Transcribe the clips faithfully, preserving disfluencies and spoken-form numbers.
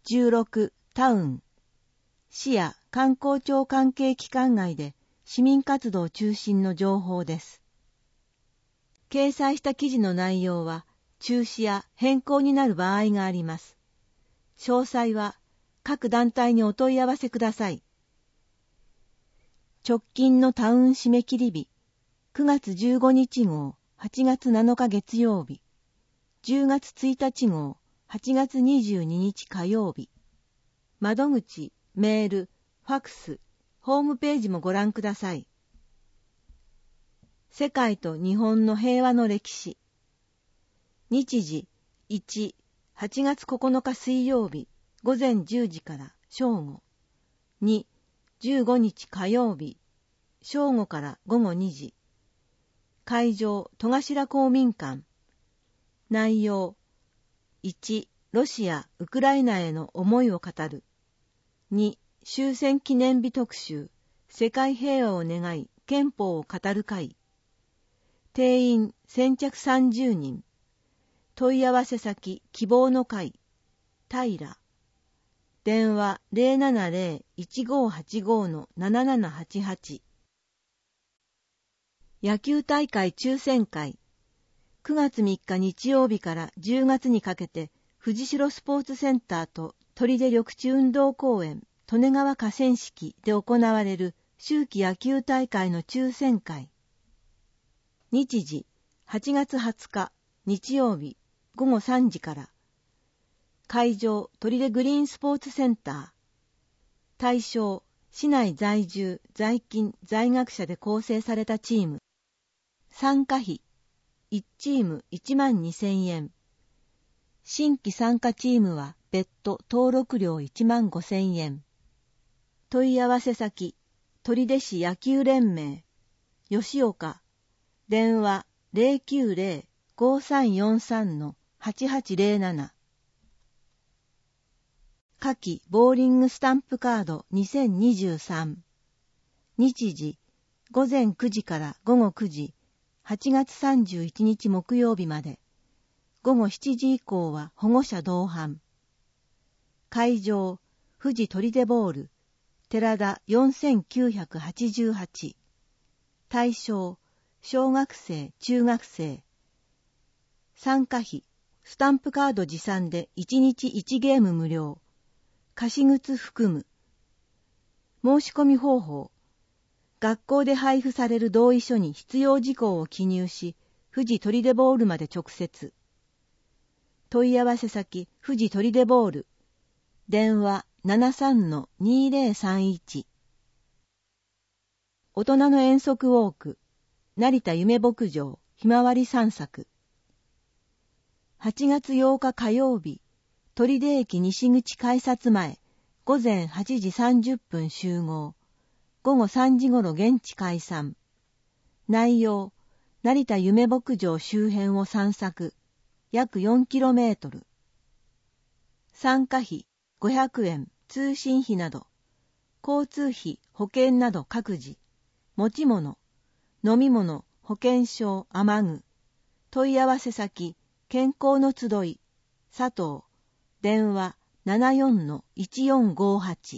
じゅうろくタウン、市や観光庁関係機関外で市民活動中心の情報です。掲載した記事の内容は中止や変更になる場合があります。詳細は各団体にお問い合わせください。直近のタウン締め切り日、くがつじゅうごにち号、はちがつなのか月曜日、じゅうがつついたち号、はちがつにじゅうににち火曜日。窓口、メール、ファクス、ホームページもご覧ください。世界と日本の平和の歴史。日時いち、はちがつここのか水曜日、ごぜんじゅうじから正午。に、じゅうごにち火曜日、正午からごごにじ。会場、戸頭公民館。内容、いち、ロシア・ウクライナへの思いを語る。に、終戦記念日特集、世界平和を願い、憲法を語る会。定員先着さんじゅうにん。問い合わせ先、希望の会。平。電話 ゼロななゼロ いちごはちご のななななはちはち。野球大会抽選会。くがつみっか日曜日からじゅうがつにかけて、藤代スポーツセンターと取手緑地運動公園、利根川河川敷で行われる秋季野球大会の抽選会。日時、はちがつはつか日曜日、ごごさんじから。会場、取手グリーンスポーツセンター。対象、市内在住、在勤、在学者で構成されたチーム。参加費、いちチームいちまんにせんえん。新規参加チームは別途登録料いちまんごせんえん。問い合わせ先、取手市野球連盟、吉岡、電話 ゼロきゅうゼロ ごさんよんさん のはちはちゼロなな。夏季ボーリングスタンプカードにせんにじゅうさん。日時、ごぜんくじからごごくじ、はちがつさんじゅういちにち木曜日まで。ごごしちじ以降は保護者同伴。会場、富士取手ボール、寺田よんせんきゅうひゃくはちじゅうはち。対象、小学生、中学生。参加費、スタンプカード持参でいちにちいちゲーム無料。貸靴含む。申し込み方法。学校で配布される同意書に必要事項を記入し、富士取手ボールまで直接。問い合わせ先、富士取手ボール。電話 ななさんのにゼロさんいち。大人の遠足ウォーク。成田夢牧場、ひまわり散策。はちがつようか火曜日、取手駅西口改札前、ごぜんはちじさんじゅっぷん集合。ごごさんじ頃現地解散。内容、成田夢牧場周辺を散策。約 よんキロメートル。参加費、ごひゃくえん、通信費など。交通費、保険など各自。持ち物、飲み物、保険証、雨具。問い合わせ先、健康の集い、佐藤。電話 ななよんのいちよんごはち。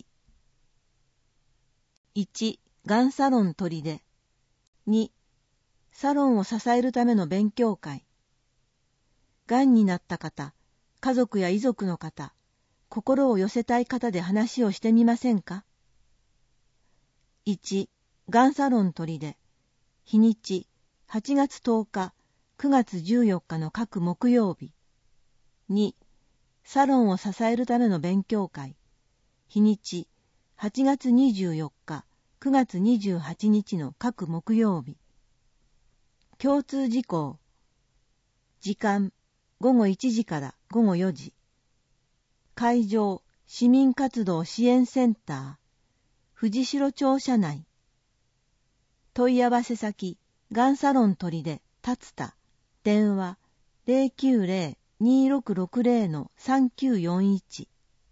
いち、がんサロン取手。に、サロンを支えるための勉強会。がんになった方、家族や遺族の方、心を寄せたい方で話をしてみませんか？いち、がんサロン取手。日にち、はちがつとおか、くがつじゅうよっかの各木曜日。に、サロンを支えるための勉強会。日にち、はちがつにじゅうよっか、くがつにじゅうはちにちの各木曜日。共通事項。時間、ごごいちじからごごよじ。会場、市民活動支援センター、藤代庁舎内。問い合わせ先、がんサロン取手、立田。電話、ゼロきゅうゼロ にろくろくゼロのさんきゅうよんいち。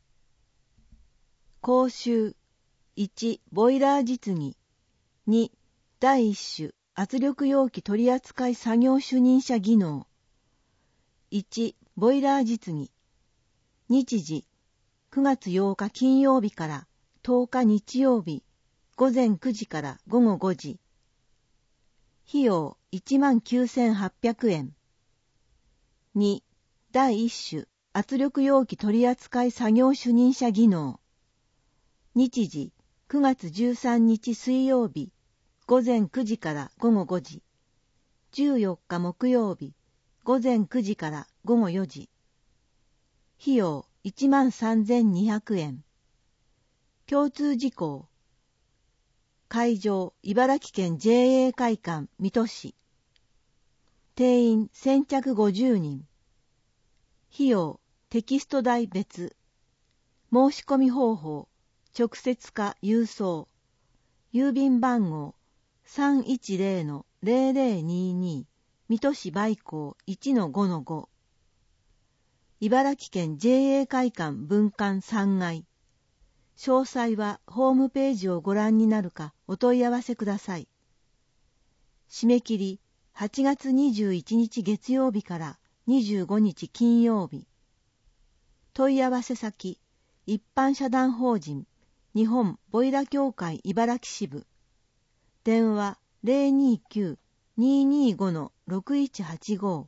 講習、いち、ボイラー実技。に、第一種、圧力容器取扱作業主任者技能。いち、ボイラー実技。日時、 くがつようか金曜日からとおか日曜日、午前くじから午後ごじ。費用いちまんきゅうせんはっぴゃくえん。に、だいいっ種、圧力容器取扱作業主任者技能。日時、くがつじゅうさんにち水曜日、午前くじから午後ごじ。じゅうよっか木曜日、午前くじから午後よじ。費用いちまんさんぜんにひゃくえん。共通事項。会場、茨城県 ジェーエー 会館、水戸市。定員先着ごじゅうにん。費用、テキスト代別。申し込み方法、直接か郵送。郵便番号 さんいちゼロ ゼロゼロにーにー 水戸市梅港 いちのごのご。茨城県 ジェーエー 会館分館さんがい。詳細はホームページをご覧になるかお問い合わせください。締め切りはちがつにじゅういちにち月曜日からにじゅうごにち金曜日。問い合わせ先、一般社団法人日本ボイラ協会茨城支部。電話 ゼロにきゅう にーにーご ろくいちはちご。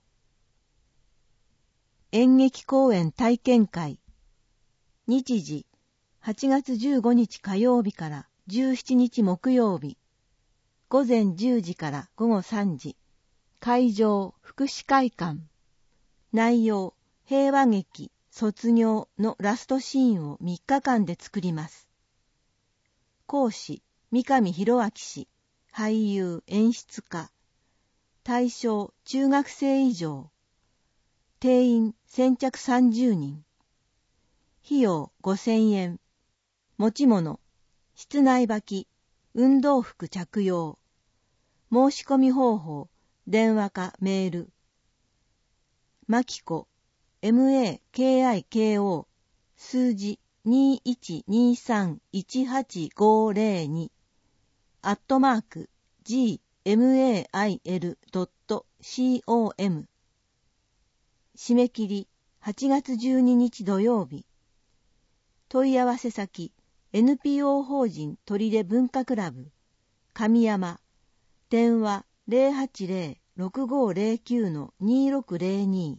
演劇公演体験会。日時、はちがつじゅうごにち火曜日からじゅうしちにち木曜日。午前じゅうじから午後さんじ。会場、福祉会館。内容、平和劇、卒業のラストシーンをみっかかんで作ります。講師、三上博明氏、俳優、演出家。対象、中学生以上。定員、先着さんじゅうにん。費用、ごせんえん。持ち物、室内履き、運動服着用。申し込み方法、電話かメール。マキコ、マキコ、数字 にいちにさんいちはちごゼロに、アットマーク、ジーエムエーアイエルドットコム。締め切り、はちがつじゅうににち土曜日。問い合わせ先、エヌピーオー 法人砦文化クラブ、神山、電話 ゼロはちゼロ ろくごゼロきゅう にろくゼロに。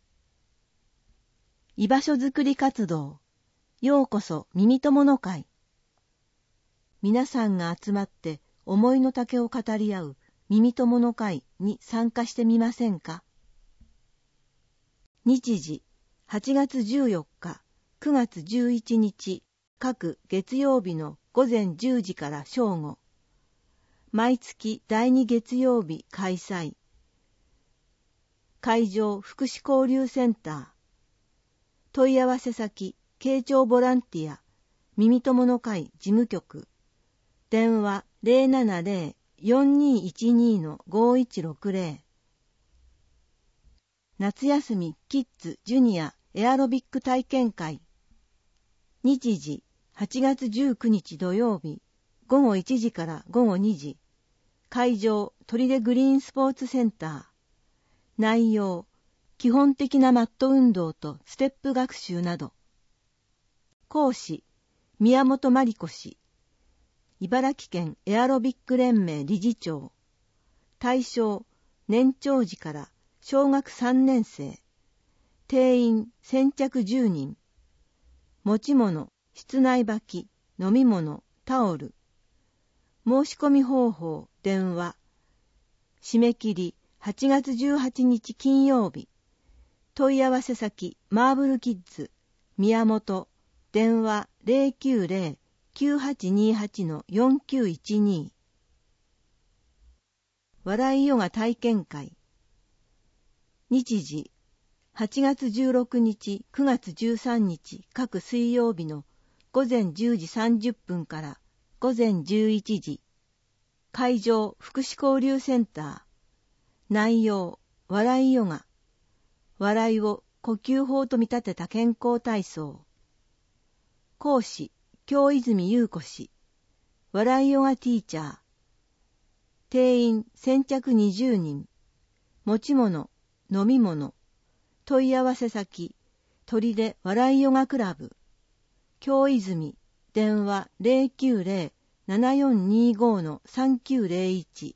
居場所づくり活動、ようこそ耳友の会。皆さんが集まって思いの丈を語り合う耳友の会に参加してみませんか。日時、はちがつじゅうよっか、くがつじゅういちにち、各月曜日の午前じゅうじから正午。毎月だいに月曜日開催。会場福祉交流センター。問い合わせ先、慶長ボランティア、耳友の会事務局。電話 ゼロななゼロ よんにいちに ごいちろくゼロ。夏休みキッズジュニアエアロビック体験会。日時、はちがつじゅうくにち土曜日、ごごいちじからごごにじ。会場、砦グリーンスポーツセンター。内容、基本的なマット運動とステップ学習など。講師、宮本真理子氏。茨城県エアロビック連盟理事長。対象、年長児から小学さんねんせい。定員、先着じゅうにん。持ち物、室内履き、飲み物、タオル。申し込み方法、電話。締め切り、はちがつじゅうはちにち金曜日。問い合わせ先、マーブルキッズ、宮本、電話 ゼロきゅうゼロ きゅうはちにはち よんきゅういちに。笑いヨガ体験会。日時、はちがつじゅうろくにち、くがつじゅうさんにち各水曜日の午前じゅうじさんじゅっぷんから午前じゅういちじ。会場福祉交流センター。内容、笑いヨガ。笑いを呼吸法と見立てた健康体操。講師、京泉優子氏。笑いヨガティーチャー。定員、先着にじゅうにん。持ち物、飲み物。問い合わせ先、砦笑いヨガクラブ。 京泉、電話 ゼロきゅうゼロ ななよんにご さんきゅうゼロいち。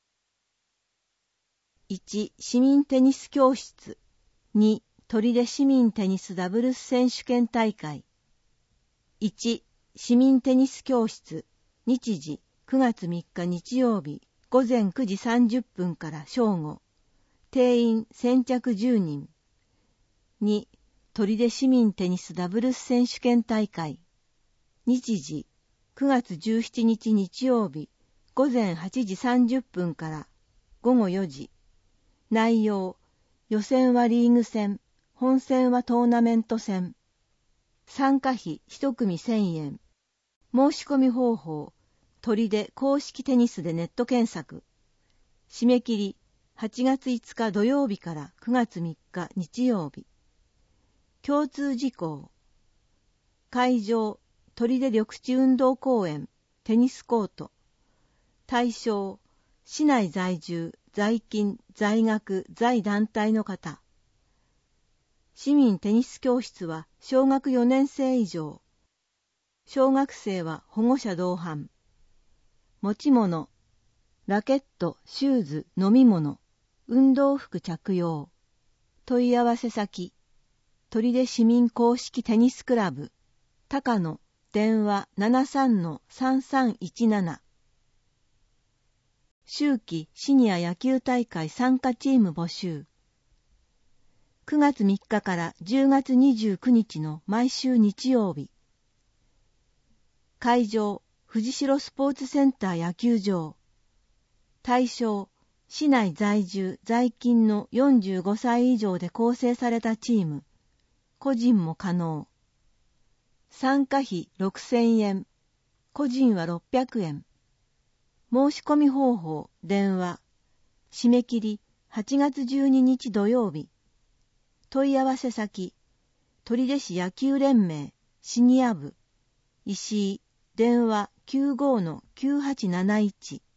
いち. 市民テニス教室。に. 取手市民テニスダブルス選手権大会。いち. 市民テニス教室。日時くがつみっか日曜日ごぜんくじさんじゅっぷんから正午。定員先着じゅうにん。に. 取手市民テニスダブルス選手権大会。日時くがつじゅうしちにち日曜日ごぜんはちじさんじゅっぷんからごごよじ。内容、予選はリーグ戦、本戦はトーナメント戦。参加費一組せんえん。申し込み方法、取手公式テニスでネット検索。締め切りはちがついつか土曜日からくがつみっか日曜日。共通事項。会場、取手緑地運動公園、テニスコート。対象、市内在住、在勤、在学、在団体の方。市民テニス教室は小学よねんせい以上。小学生は保護者同伴。持ち物、ラケット、シューズ、飲み物、運動服着用。問い合わせ先、取手市民公式テニスクラブ、高野、電話 ななさんのさんさんいちなな。秋季シニア野球大会参加チーム募集。くがつみっかからじゅうがつにじゅうくにちの毎週日曜日。会場、藤代スポーツセンター野球場。対象、市内在住、在勤のよんじゅうごさい以上で構成されたチーム。個人も可能。参加費ろくせんえん。個人はろっぴゃくえん。申し込み方法、電話。締め切りはちがつじゅうににち土曜日。問い合わせ先、取手市野球連盟、シニア部。石井、電話 きゅうごのきゅうはちなないち。